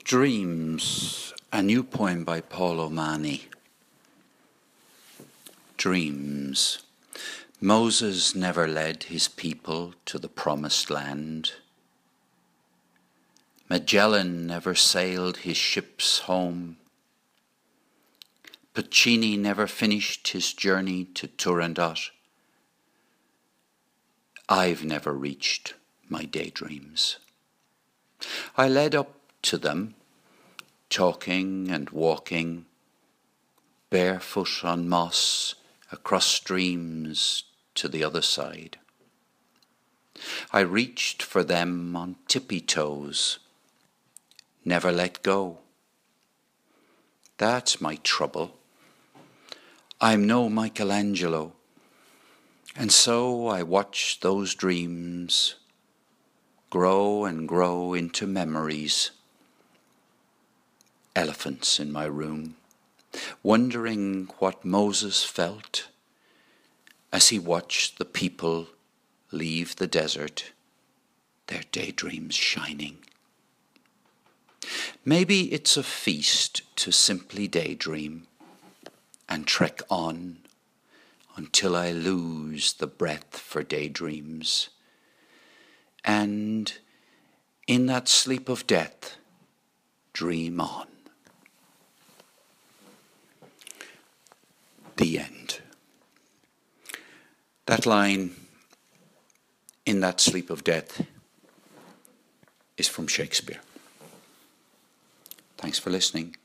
Dreams, a new poem by Paul O'Mahony. Dreams. Moses never led his people to the promised land. Magellan never sailed his ships home. Puccini never finished his journey to Turandot. I've never reached my daydreams. I led up to them, talking and walking, barefoot on moss, across streams to the other side. I reached for them on tippy toes, never let go. That's my trouble. I'm no Michelangelo, and so I watch those dreams grow and grow into memories. Elephants in my room, wondering what Moses felt as he watched the people leave the desert, their daydreams shining. Maybe it's a feast to simply daydream and trek on until I lose the breath for daydreams. And in that sleep of death, dream on. The end. That line, in that sleep of death, is from Shakespeare. Thanks for listening.